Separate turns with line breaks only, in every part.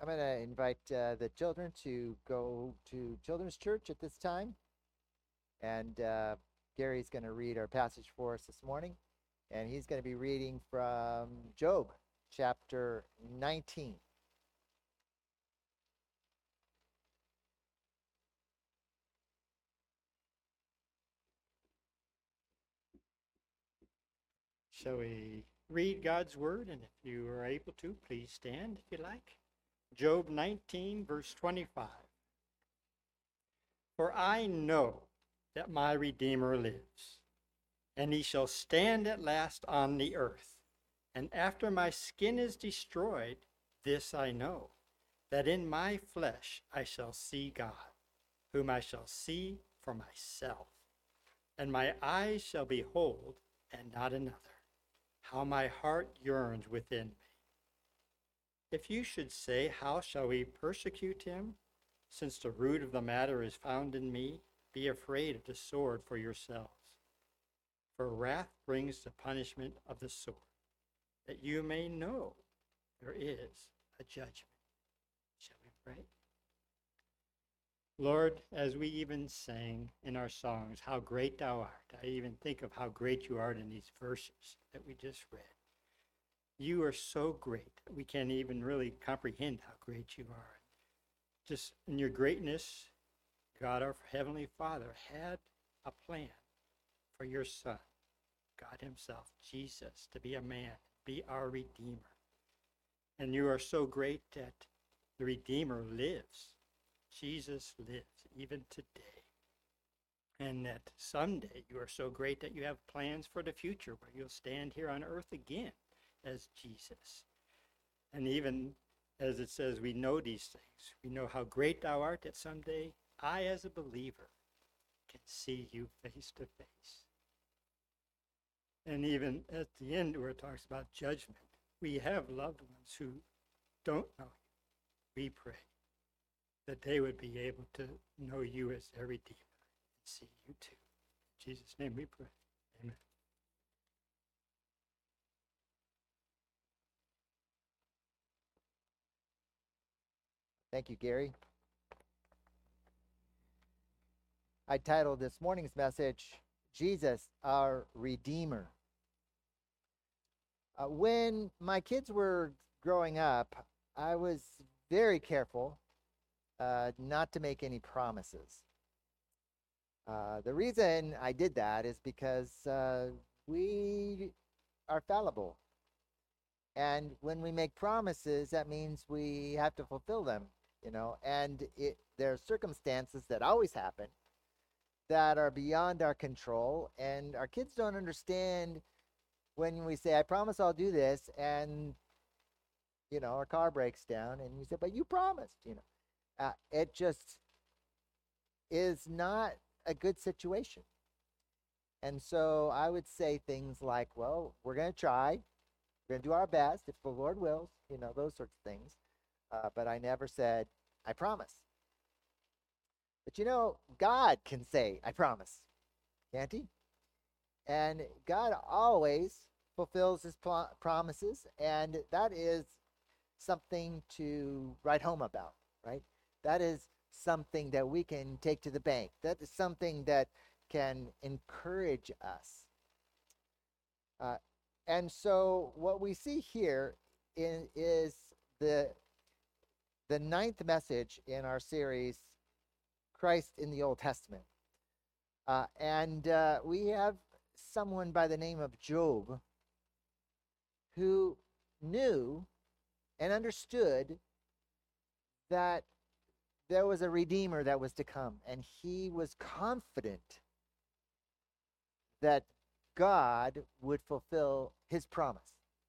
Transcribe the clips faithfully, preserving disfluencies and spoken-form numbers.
I'm going to invite uh, the children to go to Children's Church at this time. And uh, Gary's going to read our passage for us this morning. And he's going to be reading from Job chapter nineteen.
Shall we read God's word? And if you are able to, please stand if you like. Job nineteen, verse twenty-five. For I know that my Redeemer lives, and he shall stand at last on the earth. And after my skin is destroyed, this I know, that in my flesh I shall see God, whom I shall see for myself. And my eyes shall behold, and not another. How my heart yearns within me. If you should say, how shall we persecute him? Since the root of the matter is found in me, be afraid of the sword for yourselves. For wrath brings the punishment of the sword, that you may know there is a judgment. Shall we pray? Lord, as we even sang in our songs, how great thou art, I even think of how great you are in these verses that we just read. You are so great that we can't even really comprehend how great you are. Just in your greatness, God our Heavenly Father had a plan for your Son, God himself, Jesus, to be a man, be our Redeemer. And you are so great that the Redeemer lives. Jesus lives even today. And that someday you are so great that you have plans for the future where you'll stand here on earth again as Jesus. And even as it says, we know these things. We know how great thou art, that someday I, as a believer, can see you face to face. And even at the end where it talks about judgment, we have loved ones who don't know you. We pray that they would be able to know you as their Redeemer and see you too. In Jesus' name we pray. Amen.
Thank you, Gary. I titled this morning's message, Jesus, our Redeemer. Uh, when my kids were growing up, I was very careful uh, not to make any promises. Uh, the reason I did that is because uh, we are fallible. And when we make promises, that means we have to fulfill them, you know, and it, there are circumstances that always happen that are beyond our control, and our kids don't understand when we say, I promise I'll do this, and, you know, our car breaks down, and we say, but you promised, you know. Uh, it just is not a good situation. And so I would say things like, well, we're going to try. We're going to do our best if the Lord wills, you know, those sorts of things. Uh, but I never said, I promise. But you know, God can say, I promise, can't he? And God always fulfills his pl- promises, and that is something to write home about, right? That is something that we can take to the bank. That is something that can encourage us. Uh, and so what we see here in, is the, the ninth message in our series, Christ in the Old Testament. Uh, and uh, we have someone by the name of Job who knew and understood that there was a Redeemer that was to come, and he was confident that God would fulfill his promise.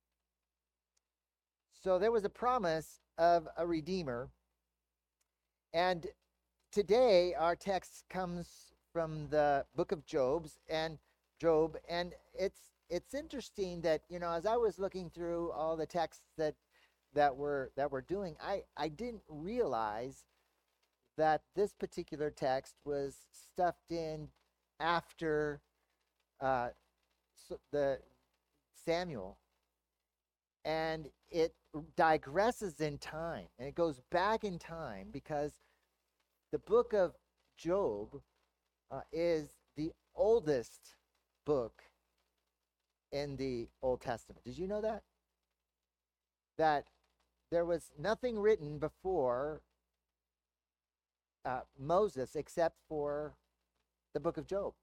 So there was a promise of a Redeemer, and today our text comes from the book of Job's and Job, and it's it's interesting that, you know, as I was looking through all the texts that that were that we're doing, I I didn't realize that this particular text was stuffed in after uh, so the Samuel, and it digresses in time, and it goes back in time because the book of Job uh, is the oldest book in the Old Testament. Did you know that? That there was nothing written before uh, Moses except for the book of Job.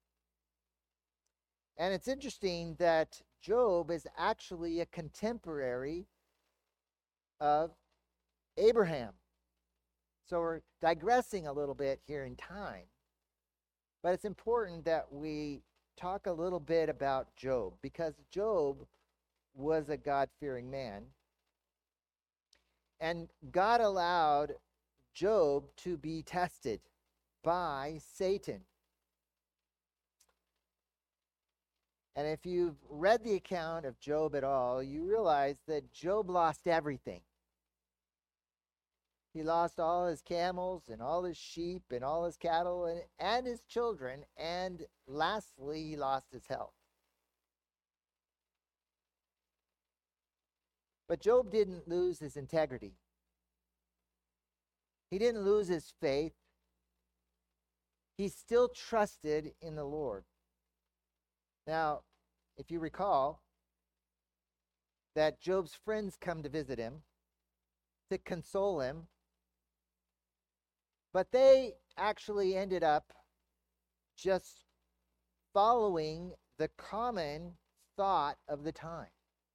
And it's interesting that Job is actually a contemporary of Abraham. So we're digressing a little bit here in time. But it's important that we talk a little bit about Job, because Job was a God-fearing man. And God allowed Job to be tested by Satan. And if you've read the account of Job at all, you realize that Job lost everything. He lost all his camels and all his sheep and all his cattle and, and his children. And lastly, he lost his health. But Job didn't lose his integrity. He didn't lose his faith. He still trusted in the Lord. Now, if you recall that Job's friends come to visit him to console him, but they actually ended up just following the common thought of the time.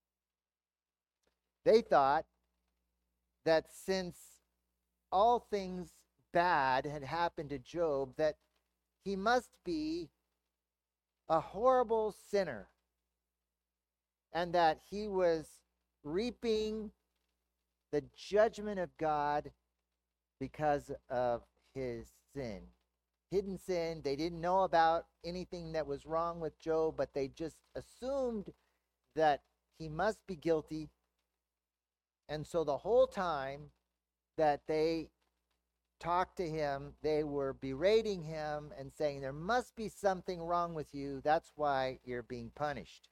They thought that since all things bad had happened to Job, that he must be a horrible sinner, and that he was reaping the judgment of God because of his sin. Hidden sin. They didn't know about anything that was wrong with Job, but they just assumed that he must be guilty. And so the whole time that they talked to him, they were berating him and saying, there must be something wrong with you. That's why you're being punished.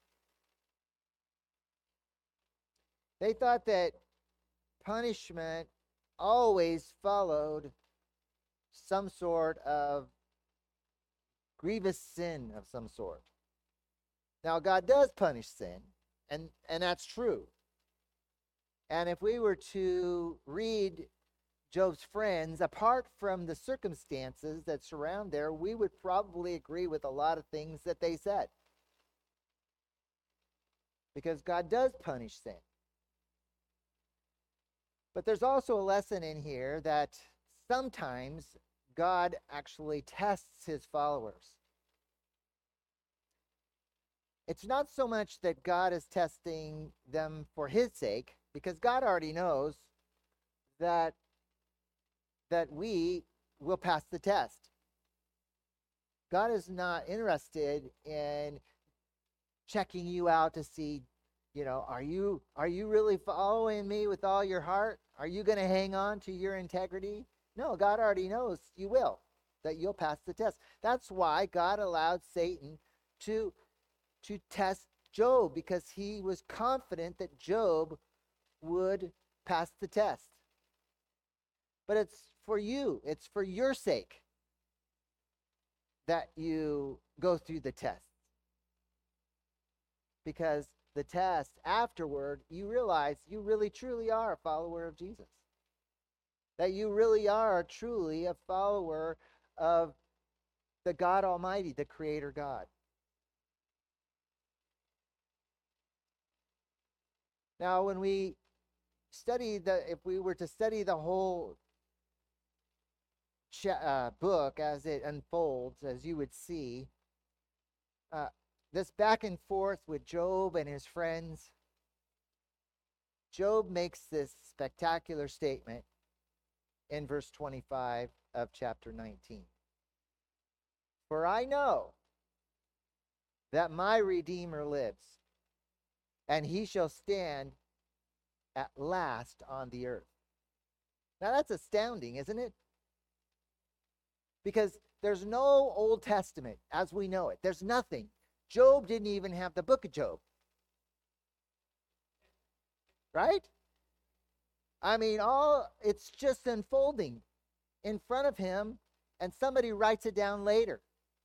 They thought that punishment always followed some sort of grievous sin of some sort. Now, God does punish sin, and, and that's true. And if we were to read Job's friends, apart from the circumstances that surround there, we would probably agree with a lot of things that they said. Because God does punish sin. But there's also a lesson in here that sometimes God actually tests his followers. It's not so much that God is testing them for his sake, because God already knows that, that we will pass the test. God is not interested in checking you out to see, you know, are you are you really following me with all your heart? Are you going to hang on to your integrity? No, God already knows you will, that you'll pass the test. That's why God allowed Satan to, to test Job, because he was confident that Job would pass the test. But it's for you, it's for your sake that you go through the test. Because the test afterward, you realize you really truly are a follower of Jesus. That you really are truly a follower of the God Almighty, the Creator God. Now, when we study the, if we were to study the whole cha- uh, book as it unfolds, as you would see, uh, this back and forth with Job and his friends, Job makes this spectacular statement in verse twenty-five of chapter nineteen. For I know that my Redeemer lives, and he shall stand at last on the earth. Now that's astounding, isn't it? Because there's no Old Testament as we know it. There's nothing. Job didn't even have the book of Job. right? I mean, all it's just unfolding in front of him, and somebody writes it down later.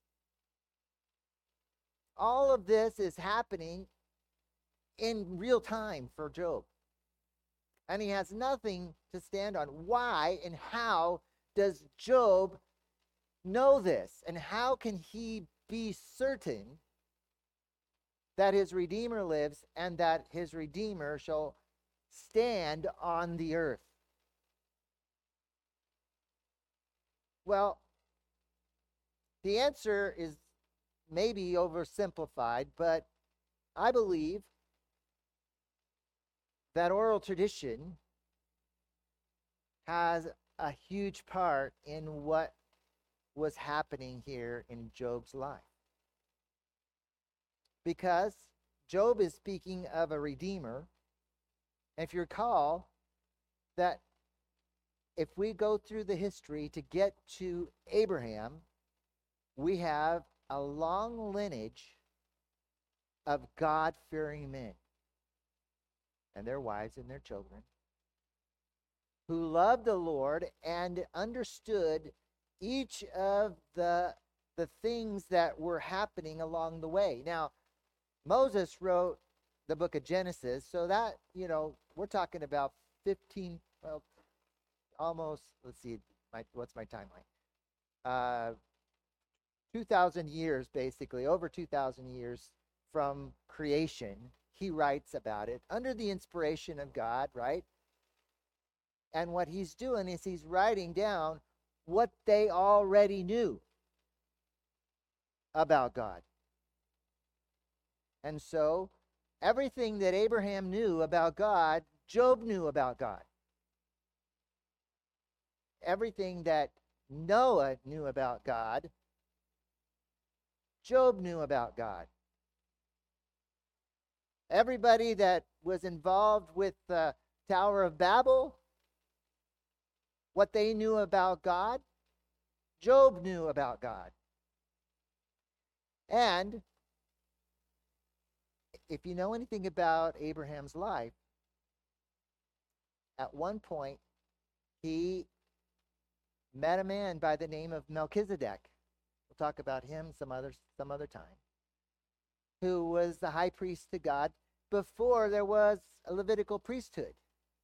All of this is happening in real time for Job. And he has nothing to stand on. Why and how does Job know this? And how can he be certain that his Redeemer lives and that his Redeemer shall stand on the earth? Well, the answer is maybe oversimplified, but I believe that oral tradition has a huge part in what was happening here in Job's life. Because Job is speaking of a redeemer. And if you recall that if we go through the history to get to Abraham, we have a long lineage of God-fearing men and their wives and their children who loved the Lord and understood each of the, the things that were happening along the way. Now, Moses wrote the book of Genesis, so that, you know, we're talking about fifteen, well, almost, let's see, my, what's my timeline? Uh, two thousand years, basically, over two thousand years from creation. He writes about it under the inspiration of God, right? And what he's doing is he's writing down what they already knew about God. And so, everything that Abraham knew about God, Job knew about God. Everything that Noah knew about God, Job knew about God. Everybody that was involved with the Tower of Babel, what they knew about God, Job knew about God. And if you know anything about Abraham's life, at one point he met a man by the name of Melchizedek. We'll talk about him some other some other time. Who was the high priest to God before there was a Levitical priesthood.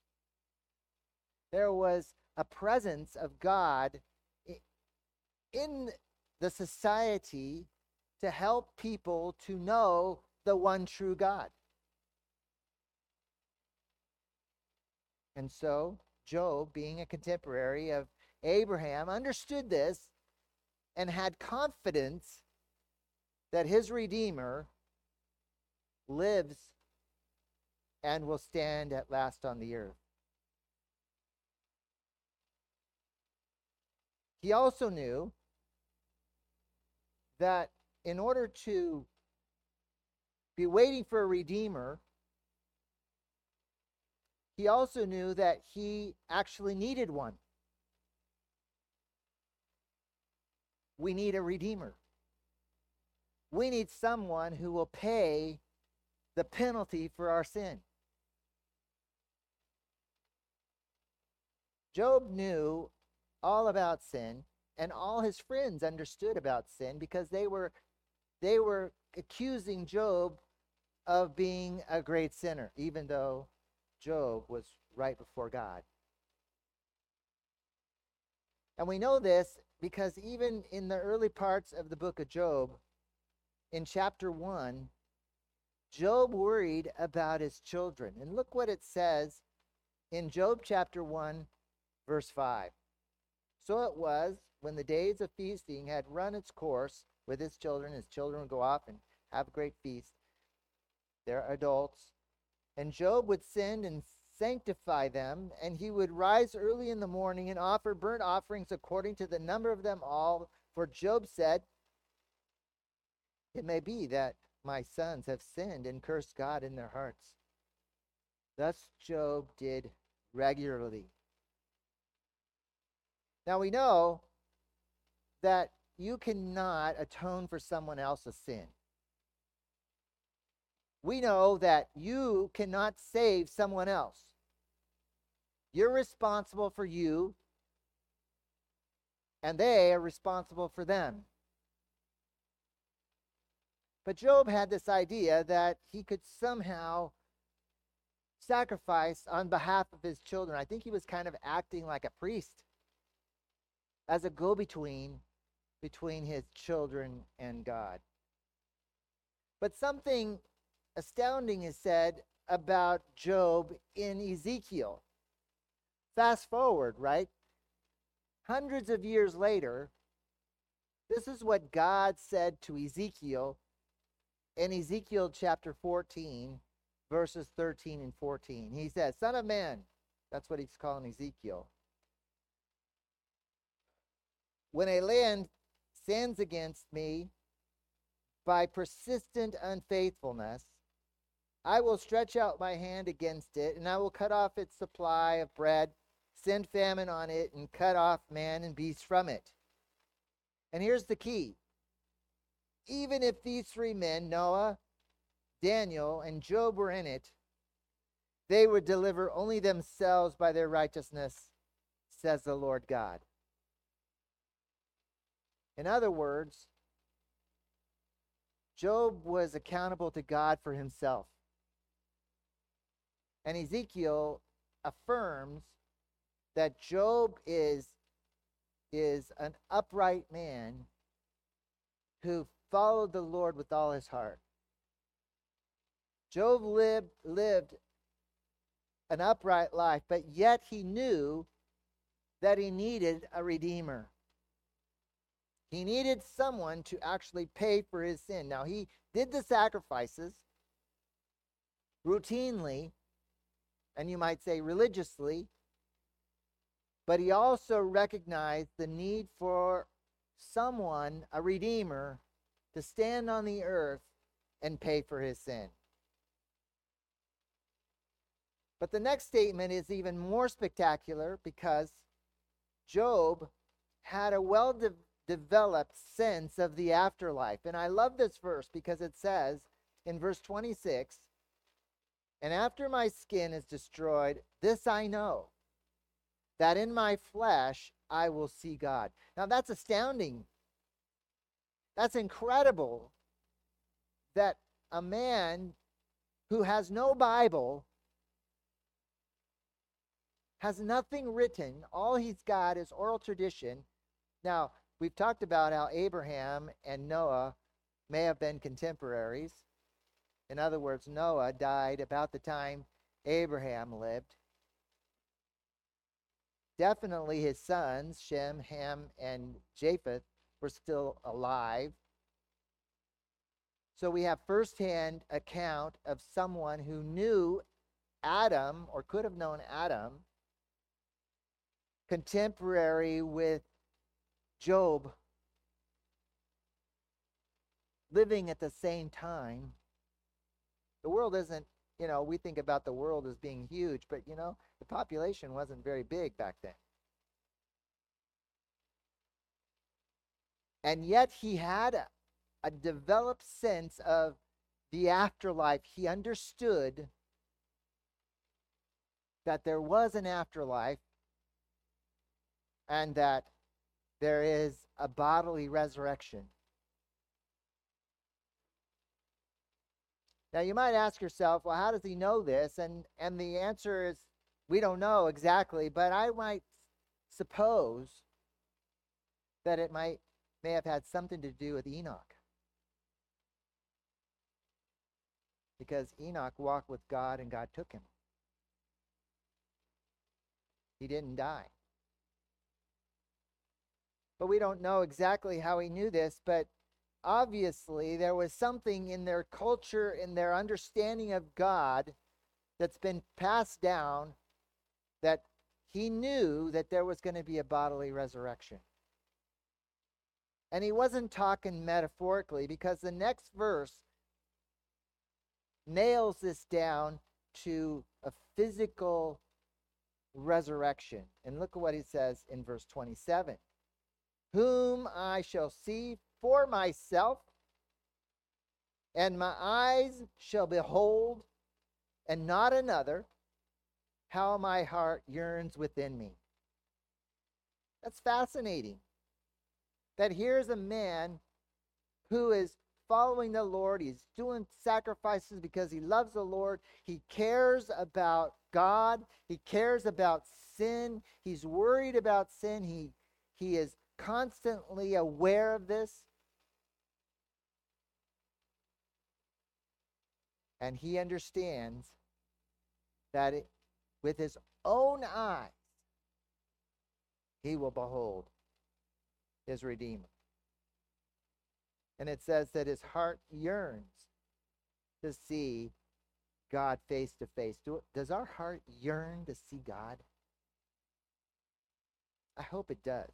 There was a presence of God in the society to help people to know the one true God. And so, Job, being a contemporary of Abraham, understood this and had confidence that his Redeemer lives and will stand at last on the earth. He also knew that in order to be waiting for a Redeemer, he also knew that he actually needed one. We need a Redeemer. We need someone who will pay the penalty for our sin. Job knew all about sin, and all his friends understood about sin because they were they were accusing Job of being a great sinner, even though Job was right before God. And we know this because even in the early parts of the book of Job, in chapter one, Job worried about his children. And look what it says in Job chapter one, verse five. So it was, when the days of feasting had run its course with his children, his children would go off and have a great feast. They're adults. And Job would send and sanctify them, and he would rise early in the morning and offer burnt offerings according to the number of them all. For Job said, it may be that my sons have sinned and cursed God in their hearts. Thus Job did regularly. Now we know that you cannot atone for someone else's sin. we know that you cannot save someone else. You're responsible for you, and they are responsible for them. But Job had this idea that he could somehow sacrifice on behalf of his children. I think he was kind of acting like a priest, as a go-between between his children and God. But something astounding is said about Job in Ezekiel. Fast forward, right? Hundreds of years later, this is what God said to Ezekiel in Ezekiel chapter fourteen, verses thirteen and fourteen. He says, "Son of man," that's what he's calling Ezekiel, "when a land sins against me by persistent unfaithfulness, I will stretch out my hand against it, and I will cut off its supply of bread, send famine on it, and cut off man and beast from it." And here's the key. Even if these three men, Noah, Daniel, and Job, were in it, they would deliver only themselves by their righteousness, says the Lord God. In other words, Job was accountable to God for himself. And Ezekiel affirms that Job is, is an upright man who followed the Lord with all his heart. Job lived, lived an upright life, but yet he knew that he needed a redeemer. He needed someone to actually pay for his sin. Now, he did the sacrifices routinely, and you might say religiously, but he also recognized the need for someone, a redeemer, to stand on the earth and pay for his sin. But the next statement is even more spectacular because Job had a well-developed sense of the afterlife. And I love this verse because it says in verse twenty-six, "And after my skin is destroyed, this I know, that in my flesh I will see God." Now that's astounding. That's incredible that a man who has no Bible, has nothing written, all he's got is oral tradition. Now, we've talked about how Abraham and Noah may have been contemporaries. In other words, Noah died about the time Abraham lived. Definitely his sons, Shem, Ham, and Japheth, were still alive. So we have firsthand account of someone who knew Adam, or could have known Adam, contemporary with Job, living at the same time. The world isn't, you know, we think about the world as being huge, but, you know, the population wasn't very big back then. And yet he had a, a developed sense of the afterlife. He understood that there was an afterlife and that there is a bodily resurrection. Now you might ask yourself, well, how does he know this? And, and the answer is, we don't know exactly, but I might suppose that it might may have had something to do with Enoch. Because Enoch walked with God and God took him. He didn't die. But we don't know exactly how he knew this, but obviously there was something in their culture, in their understanding of God, that's been passed down, that he knew that there was going to be a bodily resurrection. And he wasn't talking metaphorically, because the next verse nails this down to a physical resurrection. And look at what he says in verse twenty-seven. "Whom I shall see for myself, and my eyes shall behold, and not another, how my heart yearns within me. That's fascinating. That here's a man who is following the Lord. He's doing sacrifices because he loves the Lord. He cares about God. He cares about sin. He's worried about sin. He, he is constantly aware of this. And he understands that it, with his own eyes, he will behold his Redeemer. And it says that his heart yearns to see God face to face. Do, does our heart yearn to see God? I hope it does.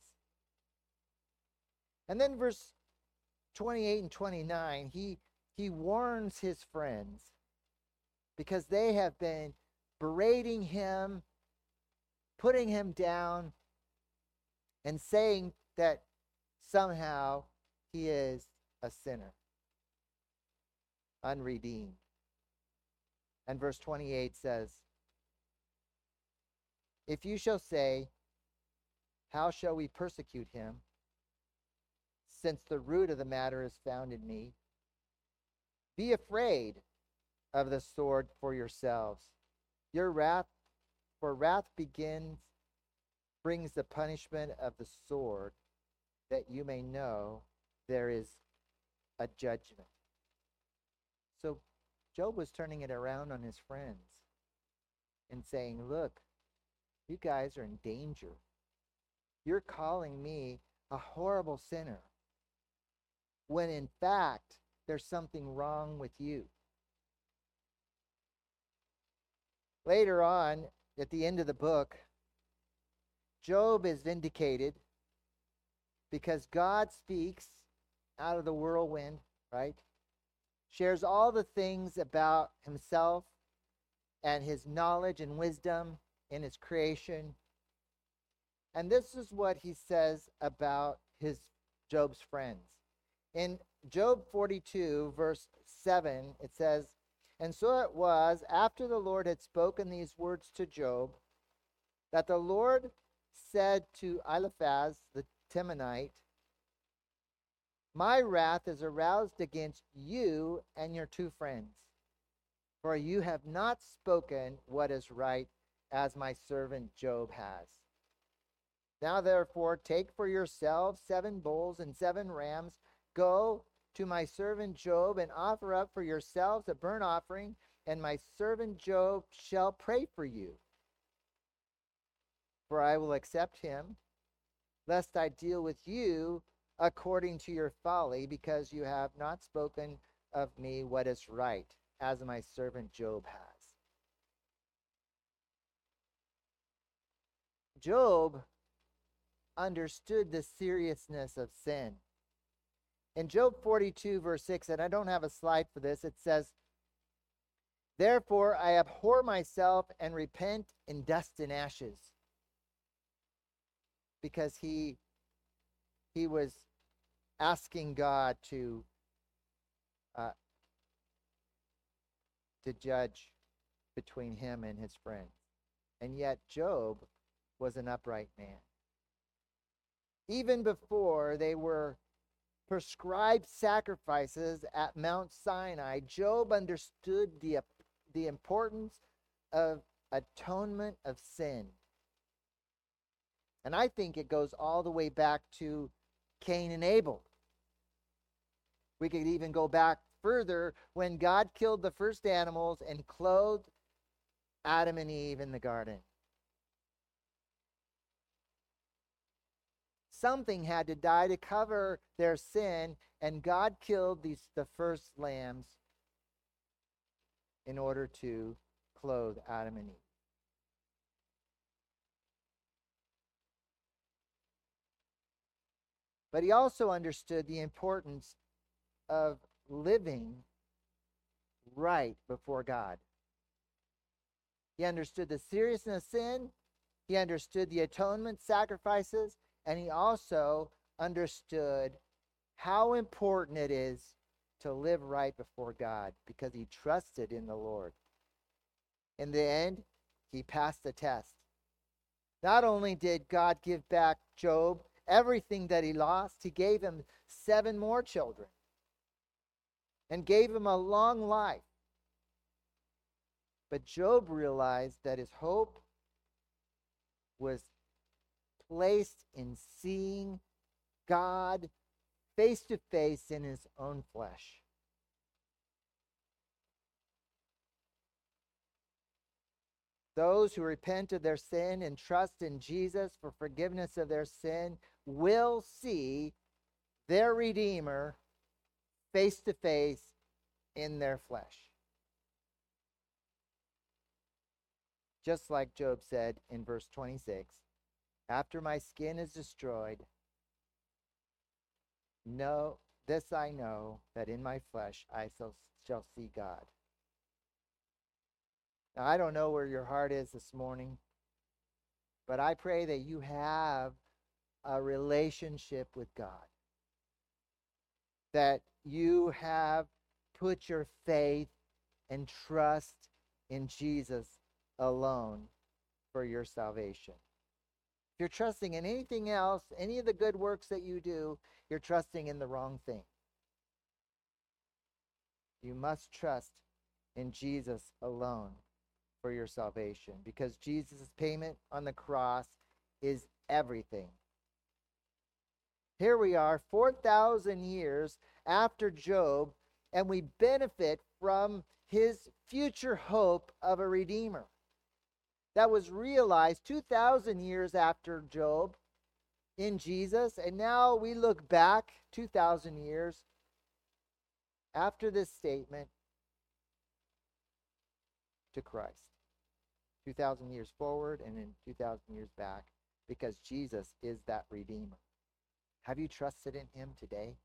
And then verse twenty-eight and twenty-nine, he, he warns his friends because they have been berating him, putting him down, and saying that somehow he is a sinner, unredeemed. And verse twenty-eight says, if you shall say, how shall we persecute him, since the root of the matter is found in me? Be afraid of the sword for yourselves. Your wrath, for wrath begins, brings the punishment of the sword, that you may know there is a judgment. So Job was turning it around on his friends and saying, look, you guys are in danger. You're calling me a horrible sinner, when in fact there's something wrong with you. Later on, at the end of the book, Job is vindicated because God speaks out of the whirlwind, right? Shares all the things about himself and his knowledge and wisdom in his creation. And this is what he says about his Job's friends. In Job forty-two, verse seven, it says, and so it was, after the Lord had spoken these words to Job, that the Lord said to Eliphaz the Temanite, my wrath is aroused against you and your two friends, for you have not spoken what is right, as my servant Job has. Now therefore take for yourselves seven bulls and seven rams. Go to my servant Job and offer up for yourselves a burnt offering, and my servant Job shall pray for you. For I will accept him, lest I deal with you according to your folly, because you have not spoken of me what is right, as my servant Job has. Job understood the seriousness of sin. In Job forty-two, verse six, and I don't have a slide for this, it says, therefore I abhor myself and repent in dust and ashes. Because he, he was asking God to, uh, to judge between him and his friends. And yet Job was an upright man. Even before they were prescribed sacrifices at Mount Sinai, Job understood the, the importance of atonement of sin. And I think it goes all the way back to Cain and Abel. We could even go back further when God killed the first animals and clothed Adam and Eve in the garden. Something had to die to cover their sin, and God killed these the first lambs in order to clothe Adam and Eve. But he also understood the importance of living right before God. He understood the seriousness of sin. He understood the atonement sacrifices. And he also understood how important it is to live right before God because he trusted in the Lord. In the end, he passed the test. Not only did God give back Job everything that he lost, he gave him seven more children and gave him a long life. But Job realized that his hope was placed in seeing God face to face in his own flesh. Those who repent of their sin and trust in Jesus for forgiveness of their sin will see their Redeemer face to face in their flesh. Just like Job said in verse twenty-six, after my skin is destroyed, no, this I know, that in my flesh I shall, shall see God. Now, I don't know where your heart is this morning, but I pray that you have a relationship with God, that you have put your faith and trust in Jesus alone for your salvation. If you're trusting in anything else, any of the good works that you do, you're trusting in the wrong thing. You must trust in Jesus alone for your salvation, because Jesus' payment on the cross is everything. Here we are, four thousand years after Job, and we benefit from his future hope of a Redeemer that was realized two thousand years after Job in Jesus. And now we look back two thousand years after this statement to Christ. two thousand years forward and then two thousand years back, because Jesus is that Redeemer. Have you trusted in him today?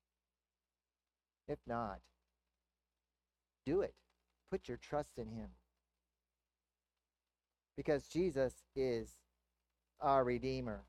If not, do it. Put your trust in him. Because Jesus is our Redeemer.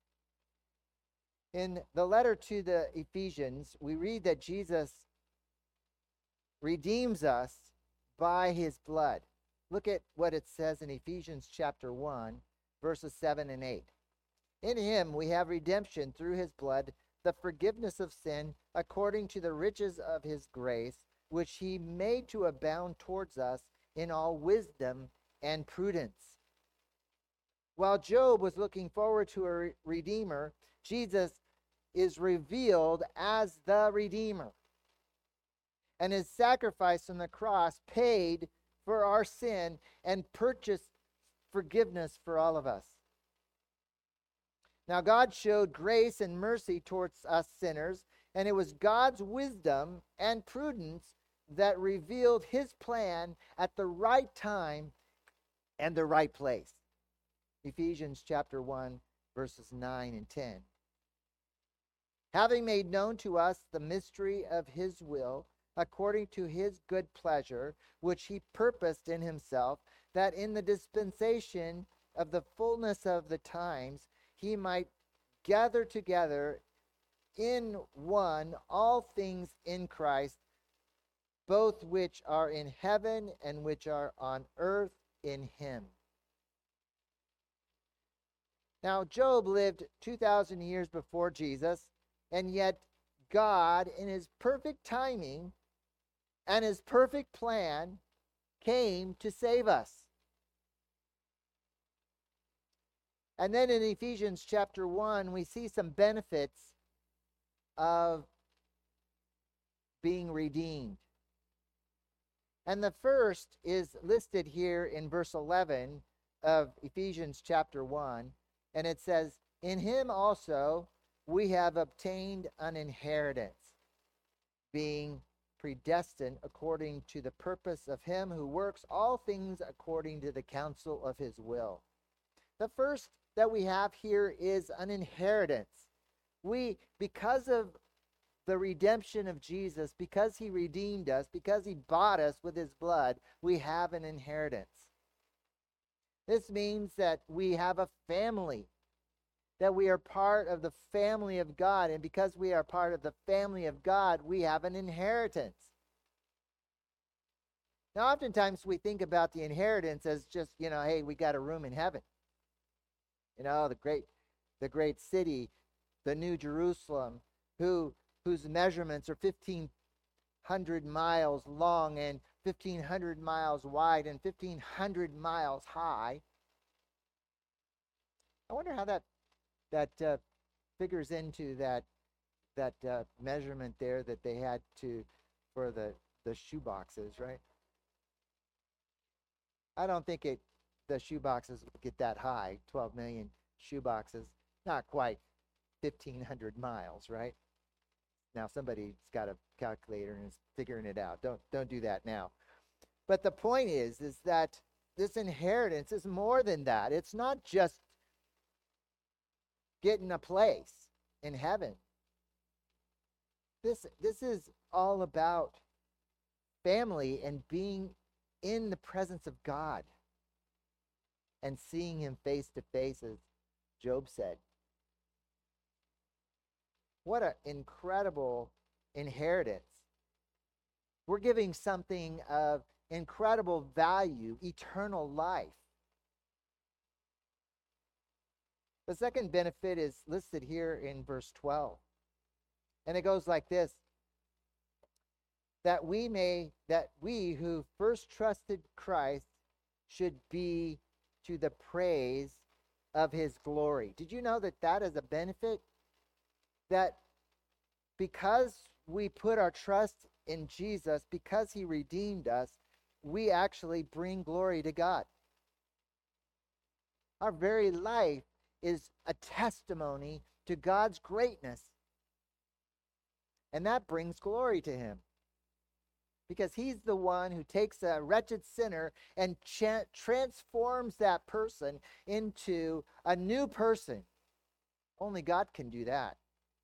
In the letter to the Ephesians, we read that Jesus redeems us by his blood. Look at what it says in Ephesians chapter one, verses seven and eight. In him we have redemption through his blood, the forgiveness of sin, according to the riches of his grace, which he made to abound towards us in all wisdom and prudence. While Job was looking forward to a re- Redeemer, Jesus is revealed as the Redeemer. And his sacrifice on the cross paid for our sin and purchased forgiveness for all of us. Now, God showed grace and mercy towards us sinners, and it was God's wisdom and prudence that revealed his plan at the right time and the right place. Ephesians chapter one, verses nine and ten. Having made known to us the mystery of his will, according to his good pleasure, which he purposed in himself, that in the dispensation of the fullness of the times he might gather together in one all things in Christ, both which are in heaven and which are on earth in him. Now, Job lived two thousand years before Jesus, and yet God, in his perfect timing and his perfect plan, came to save us. And then in Ephesians chapter one, we see some benefits of being redeemed. And the first is listed here in verse eleven of Ephesians chapter one. And it says, in him also we have obtained an inheritance, being predestined according to the purpose of him who works all things according to the counsel of his will. The first that we have here is an inheritance. We, because of the redemption of Jesus, because he redeemed us, because he bought us with his blood, we have an inheritance. This means that we have a family, that we are part of the family of God. And because we are part of the family of God, we have an inheritance. Now, oftentimes we think about the inheritance as just, you know, hey, we got a room in heaven. You know, the great, the great city, the New Jerusalem, who whose measurements are fifteen hundred miles long and fifteen hundred miles wide and fifteen hundred miles high. I wonder how that that uh, figures into that that uh, measurement there that they had to for the the shoe boxes, right? I don't think it the shoe boxes would get that high. twelve million shoe boxes, not quite fifteen hundred miles, right? Now somebody's got a calculator and is figuring it out. Don't don't do that now. But the point is, is that this inheritance is more than that. It's not just getting a place in heaven. This this is all about family and being in the presence of God and seeing him face to face, as Job said. What an incredible inheritance. We're giving something of incredible value, eternal life. The second benefit is listed here in verse twelve. And it goes like this: that we may, that we who first trusted Christ should be to the praise of his glory. Did you know that that is a benefit? That because we put our trust in Jesus, because he redeemed us, we actually bring glory to God. Our very life is a testimony to God's greatness. And that brings glory to him. Because he's the one who takes a wretched sinner and cha- transforms that person into a new person. Only God can do that.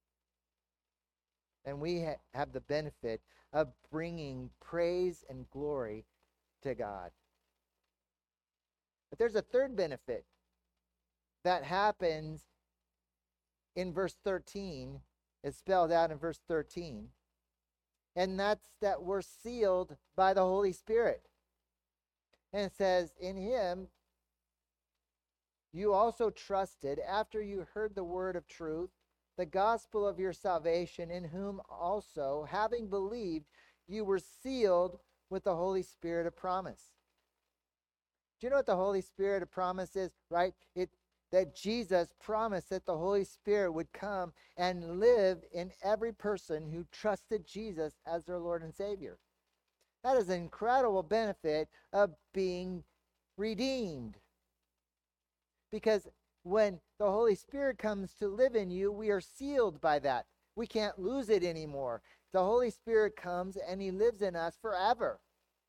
And we ha- have the benefit of bringing praise and glory to God. But there's a third benefit that happens in verse thirteen. It's spelled out in verse thirteen. And that's that we're sealed by the Holy Spirit. And it says, in him you also trusted after you heard the word of truth, the gospel of your salvation, in whom also, having believed, you were sealed with the Holy Spirit of promise. Do you know what the Holy Spirit of promise is, right? It that Jesus promised that the Holy Spirit would come and live in every person who trusted Jesus as their Lord and Savior. That is an incredible benefit of being redeemed. Because when the Holy Spirit comes to live in you, we are sealed by that. We can't lose it anymore. The Holy Spirit comes and he lives in us forever.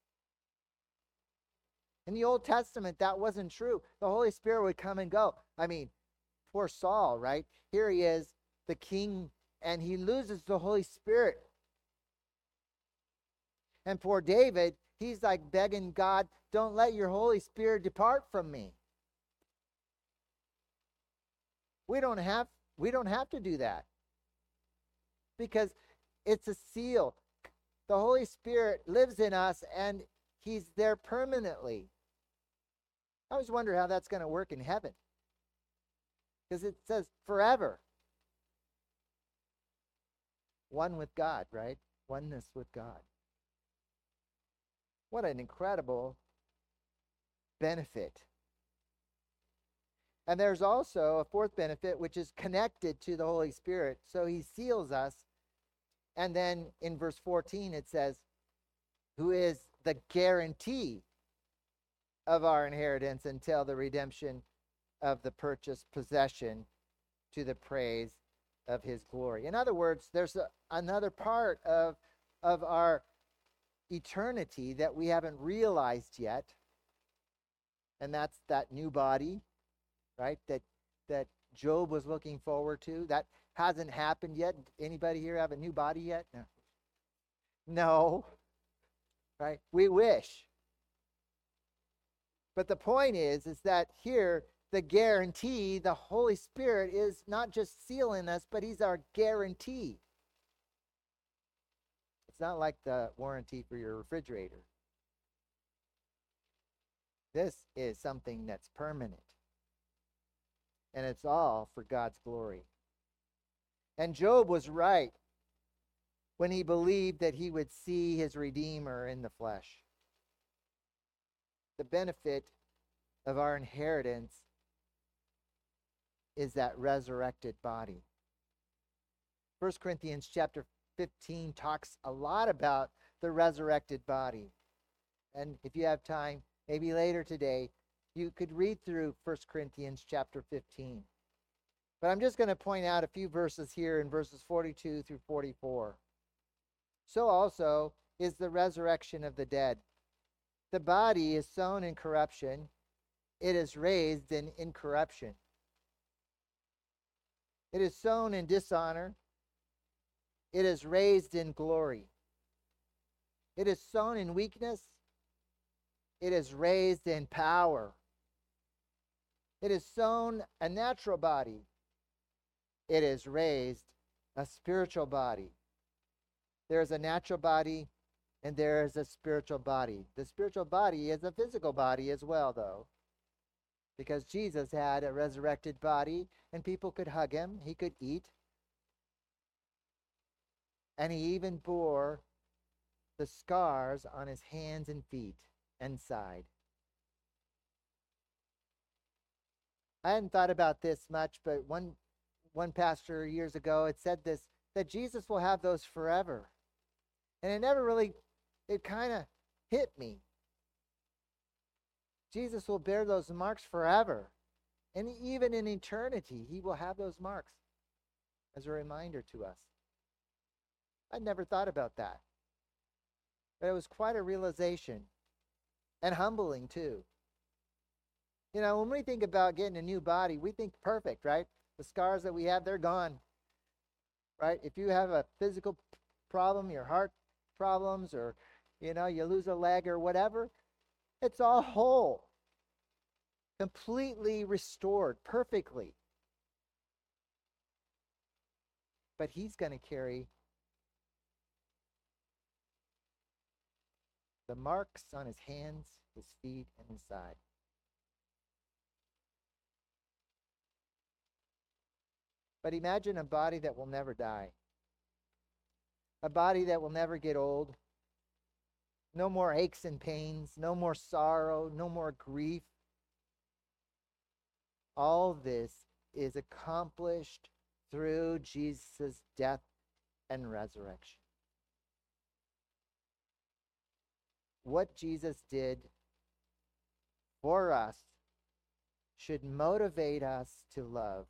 In the Old Testament, that wasn't true. The Holy Spirit would come and go. I mean, poor Saul, right? Here he is, the king, and he loses the Holy Spirit. And poor David, he's like begging God, don't let your Holy Spirit depart from me. We don't have, we don't have to do that. Because it's a seal. The Holy Spirit lives in us, and he's there permanently. I always wonder how that's going to work in heaven. Because it says forever. One with God, right? Oneness with God. What an incredible benefit. And there's also a fourth benefit, which is connected to the Holy Spirit. So he seals us. And then in verse fourteen, it says, who is the guarantee of our inheritance until the redemption of the purchased possession to the praise of his glory. In other words, there's a, another part of, of our eternity that we haven't realized yet. And that's that new body, right? That that Job was looking forward to. That hasn't happened yet. Anybody here have a new body yet? No. No. Right? We wish. But the point is, is that here the guarantee. The Holy Spirit is not just sealing us, but he's our guarantee. It's not like the warranty for your refrigerator. This is something that's permanent. And it's all for God's glory. And Job was right when he believed that he would see his Redeemer in the flesh. The benefit of our inheritance is that resurrected body. First Corinthians chapter fifteen talks a lot about the resurrected body. And if you have time, maybe later today, you could read through First Corinthians chapter fifteen. But I'm just going to point out a few verses here in verses forty-two through forty-four. So also is the resurrection of the dead. The body is sown in corruption. It is raised in incorruption. It is sown in dishonor. It is raised in glory. It is sown in weakness. It is raised in power. It is sown a natural body. It is raised a spiritual body. There is a natural body and there is a spiritual body. The spiritual body is a physical body as well, though, because Jesus had a resurrected body and people could hug him. He could eat. And he even bore the scars on his hands and feet and side. I hadn't thought about this much, but one one pastor years ago had said this, that Jesus will have those forever. And it never really, it kind of hit me. Jesus will bear those marks forever. And even in eternity, he will have those marks as a reminder to us. I'd never thought about that. But it was quite a realization. And humbling, too. You know, when we think about getting a new body, we think perfect, right? The scars that we have, they're gone. Right? If you have a physical problem, your heart problems, or, you know, you lose a leg or whatever, it's all whole. Completely restored, perfectly. But he's going to carry the marks on his hands, his feet, and his side. But imagine a body that will never die. A body that will never get old. No more aches and pains, no more sorrow, no more grief. All this is accomplished through Jesus' death and resurrection. What Jesus did for us should motivate us to love.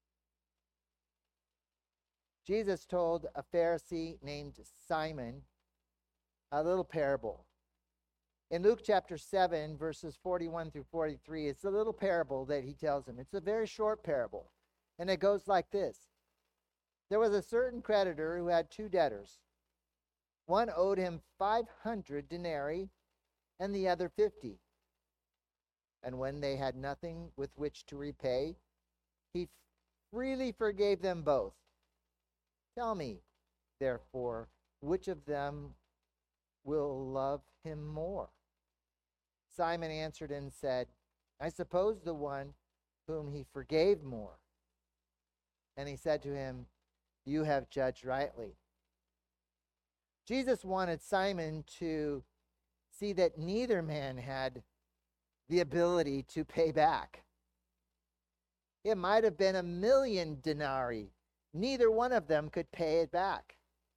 Jesus told a Pharisee named Simon a little parable. In Luke chapter seven, verses forty-one through forty-three, it's a little parable that he tells him. It's a very short parable. And it goes like this. There was a certain creditor who had two debtors. One owed him five hundred denarii and the other fifty. And when they had nothing with which to repay, he freely forgave them both. Tell me, therefore, which of them will love him more? Simon answered and said, I suppose the one whom he forgave more. And he said to him, you have judged rightly. Jesus wanted Simon to see that neither man had the ability to pay back. It might have been a million denarii. Neither one of them could pay it back.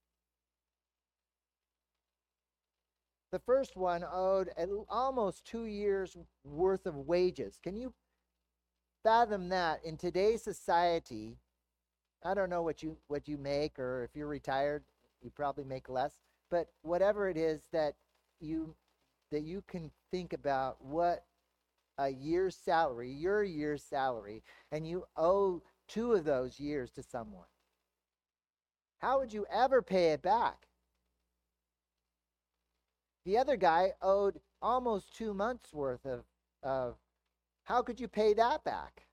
The first one owed almost two years' worth of wages. Can you fathom that in today's society? I don't know what you what you make, or if you're retired, you probably make less. But whatever it is that you that you can think about, what a year's salary, your year's salary, and you owe two of those years to someone. How would you ever pay it back? The other guy owed almost two months worth of, of How could you pay that back?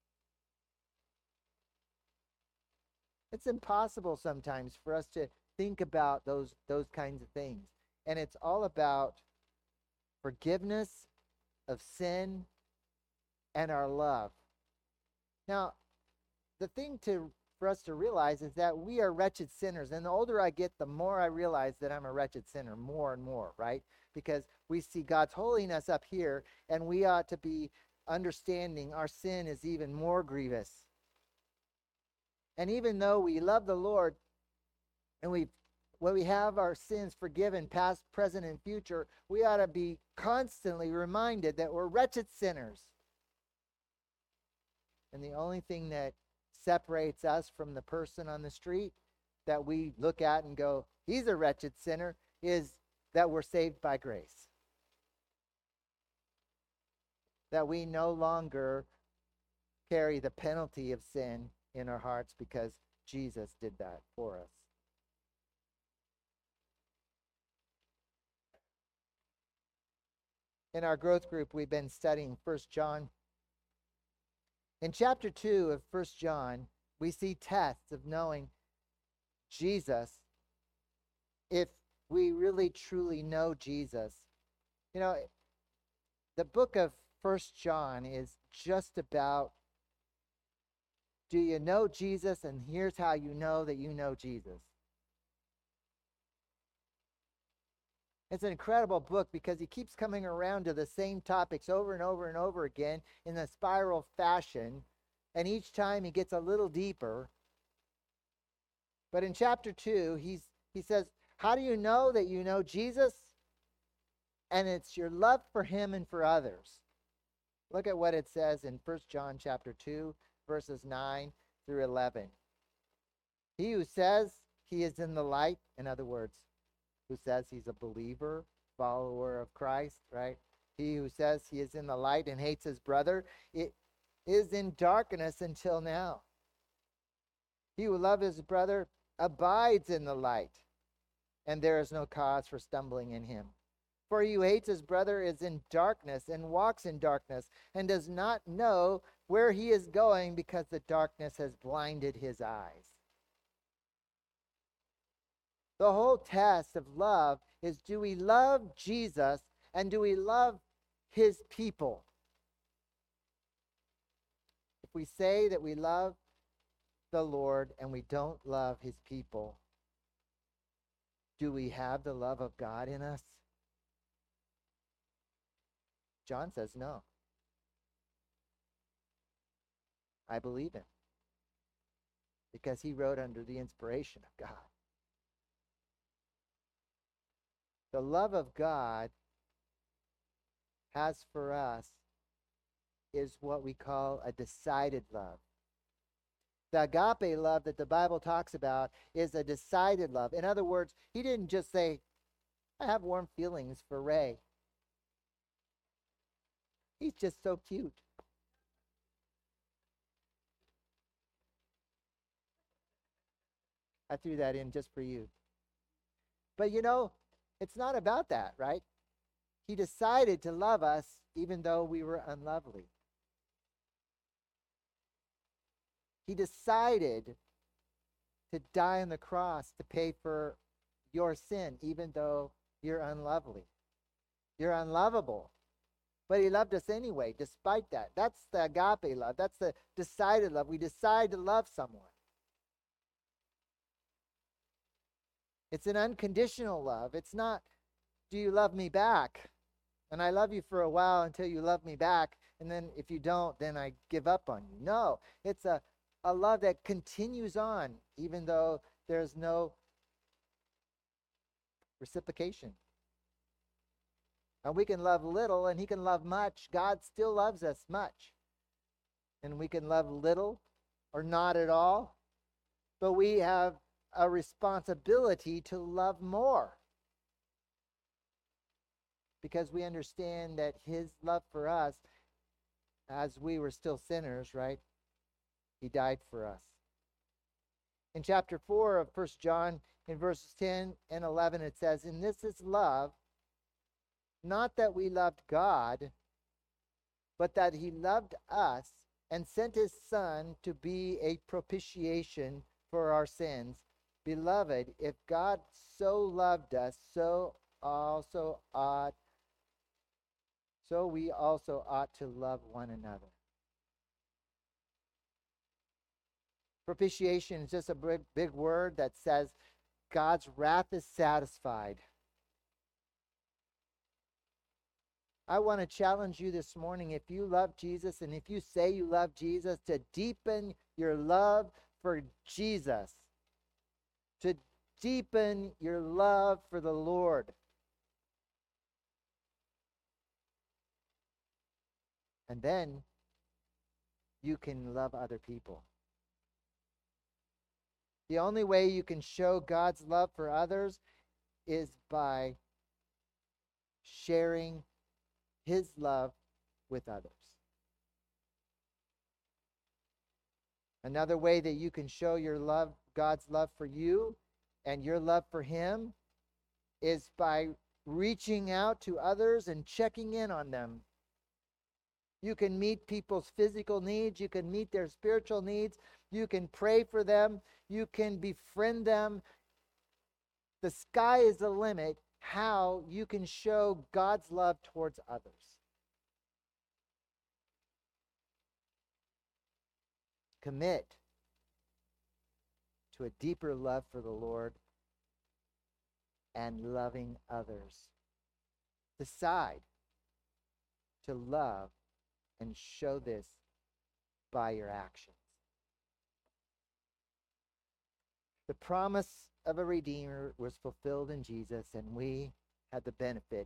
It's impossible sometimes for us to think about those those kinds of things. And it's all about forgiveness of sin and our love. Now, the thing to for us to realize is that we are wretched sinners. And the older I get, the more I realize that I'm a wretched sinner, more and more, right? Because we see God's holiness up here, and we ought to be understanding our sin is even more grievous. And even though we love the Lord and we when we have our sins forgiven, past, present, and future, we ought to be constantly reminded that we're wretched sinners. And the only thing that separates us from the person on the street that we look at and go, he's a wretched sinner, is that we're saved by grace. That we no longer carry the penalty of sin in our hearts because Jesus did that for us. In our growth group, we've been studying First John. In chapter two of First John, we see tests of knowing Jesus if we really truly know Jesus. You know, the book of First John is just about, do you know Jesus? And here's how you know that you know Jesus. It's an incredible book because he keeps coming around to the same topics over and over and over again in a spiral fashion. And each time he gets a little deeper. But in chapter two, he's, he says, how do you know that you know Jesus? And it's your love for him and for others. Look at what it says in First John chapter two, verses nine through eleven. He who says he is in the light, in other words, who says he's a believer, follower of Christ, right? He who says he is in the light and hates his brother, it is in darkness until now. He who loves his brother abides in the light, and there is no cause for stumbling in him. For he who hates his brother is in darkness and walks in darkness and does not know where he is going because the darkness has blinded his eyes. The whole test of love is, do we love Jesus and do we love his people? If we say that we love the Lord and we don't love his people, do we have the love of God in us? John says no. I believe him because he wrote under the inspiration of God. The love of God has for us is what we call a decided love. The agape love that the Bible talks about is a decided love. In other words, he didn't just say, I have warm feelings for Ray. He's just so cute. I threw that in just for you. But you know, it's not about that, right? He decided to love us even though we were unlovely. He decided to die on the cross to pay for your sin even though you're unlovely. You're unlovable. But he loved us anyway, despite that. That's the agape love. That's the decided love. We decide to love someone. It's an unconditional love. It's not, do you love me back? And I love you for a while until you love me back. And then if you don't, then I give up on you. No, it's a, a love that continues on, even though there's no reciprocation. And we can love little and he can love much. God still loves us much. And we can love little or not at all. But we have a responsibility to love more. Because we understand that his love for us, as we were still sinners, right? He died for us. In chapter four of First John, in verses ten and eleven, it says, and this is love, not that we loved God, but that he loved us and sent his Son to be a propitiation for our sins. Beloved, if God so loved us, so also ought, so we also ought to love one another. Propitiation is just a big, big word that says God's wrath is satisfied. I want to challenge you this morning, if you love Jesus and if you say you love Jesus, to deepen your love for Jesus, to deepen your love for the Lord. And then you can love other people. The only way you can show God's love for others is by sharing his love with others. Another way that you can show your love, God's love for you and your love for him, is by reaching out to others and checking in on them. You can meet people's physical needs. You can meet their spiritual needs. You can pray for them. You can befriend them. The sky is the limit how you can show God's love towards others. Commit to a deeper love for the Lord and loving others. Decide to love and show this by your actions. The promise of a Redeemer was fulfilled in Jesus, and we had the benefit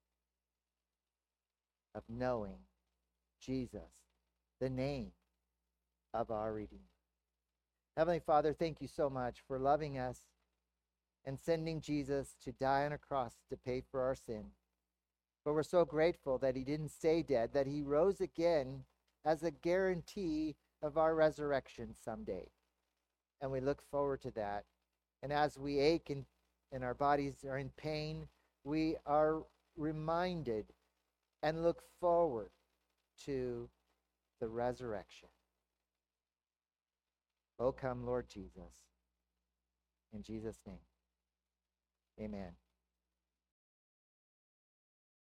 of knowing Jesus, the name of our Redeemer. Heavenly Father, thank you so much for loving us and sending Jesus to die on a cross to pay for our sin. But we're so grateful that he didn't stay dead, that he rose again as a guarantee of our resurrection someday. And we look forward to that. And as we ache and, and our bodies are in pain, we are reminded and look forward to the resurrection. Oh, come, Lord Jesus. In Jesus' name, amen.